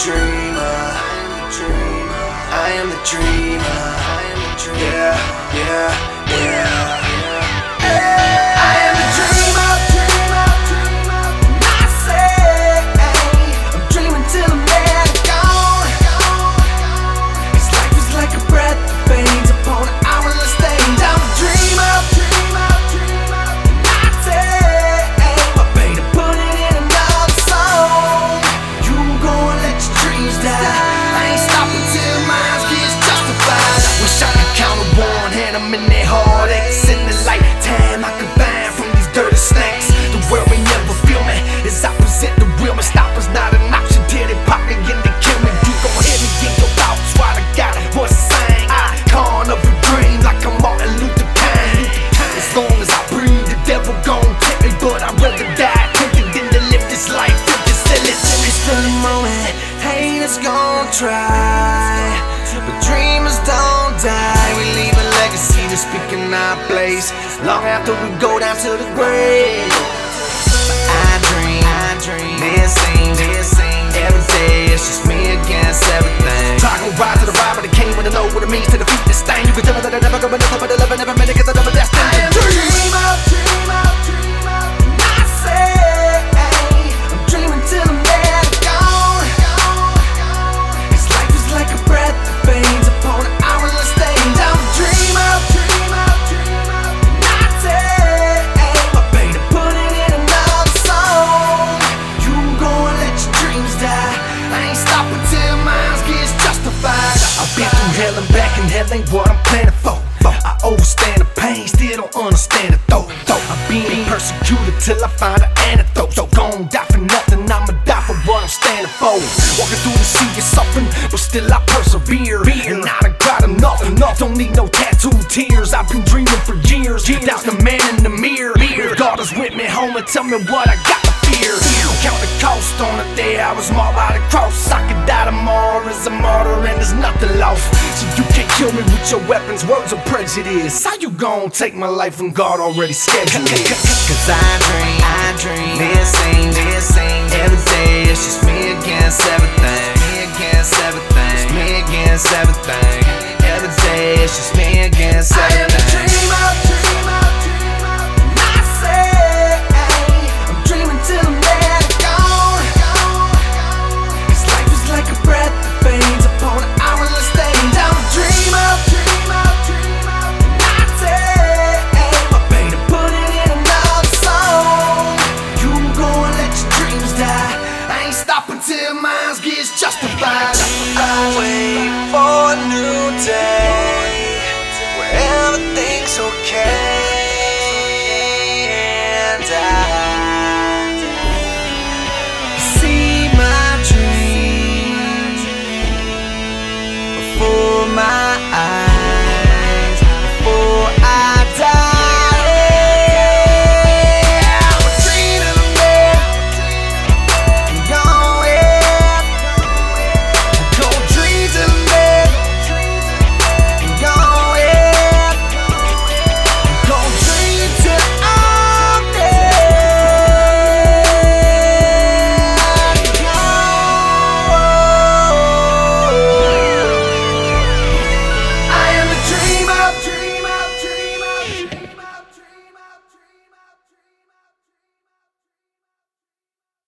dreamer. I am the dreamer. Yeah, yeah, yeah. I am the dreamer. And I say, I'm dreaming till I'm dead and gone. 'Cause life is like a breath that fades upon an hourless stage. I'm a dreamer. And I say, I paid to put it in another song. You gon' let your dreams die. I ain't stopping till mine gets justified. I wish I could count on one hand, I'm in their heartaches. In the lifetime I could find from these dirty snakes. The world may never feel me as I present the real. My stopper's not an option till they pop me and they kill me. You gon' hear me in your thoughts while I got what's saying. Icon of a dream like I'm Martin Luther King. As long as I breathe, the devil gon' tempt me, but I'd rather die tempted than to live this life empty. Still it's for the moment, haters gon' try, but dreamers don't die. We leave a legacy to speak in our place long after we go down to the grave. I dream, this ain't every day. It's just me against everything. Try gon' rise to the ride, but I can't wanna know what it means to defeat this thing. You can tell me that I never go, but I love it, never meant it, 'cause I never destined. I am a dreamer. And I say, I'm dreaming till I'm dead and gone. 'Cause life is like a breath that fades upon an hourless stage. I'm a dreamer. And I say, I paid to put it in another song. You gon' let your dreams die. I ain't stopping till mine gets justified. I've been through hell and back, and hell ain't what I'm planning for. I overstand the pain, still don't understand it though. I'm being persecuted till I find an antidote. So gon' die for nothing, I'ma die for what I'm standing for. Walking through the sea of suffering, but still I persevere. And I done got enough, don't need no tattooed tears. I've been dreaming for years, doubting the man in the mirror. If God is with me, home and tell me what I got to fear. Count the cost on the day I was marked by the cross. I could die tomorrow as a martyr and there's nothing lost. So you can't kill me with your weapons, words of prejudice. How you gon' take my life when God already scheduled it? 'Cause I dream, this ain't every day. It's just me against everything. It's me against everything. Every day it's just me against everything. I am the dreamer. And I say, I'm dreaming till I'm dead and gone. 'Cause life is like a breath that fades upon an hourless stage. I'm a dreamer. And I say, I paid to put it in another song. You gon' let your dreams die. I ain't stopping till mine gets justified. I wait for a new day where everything's okay. And I see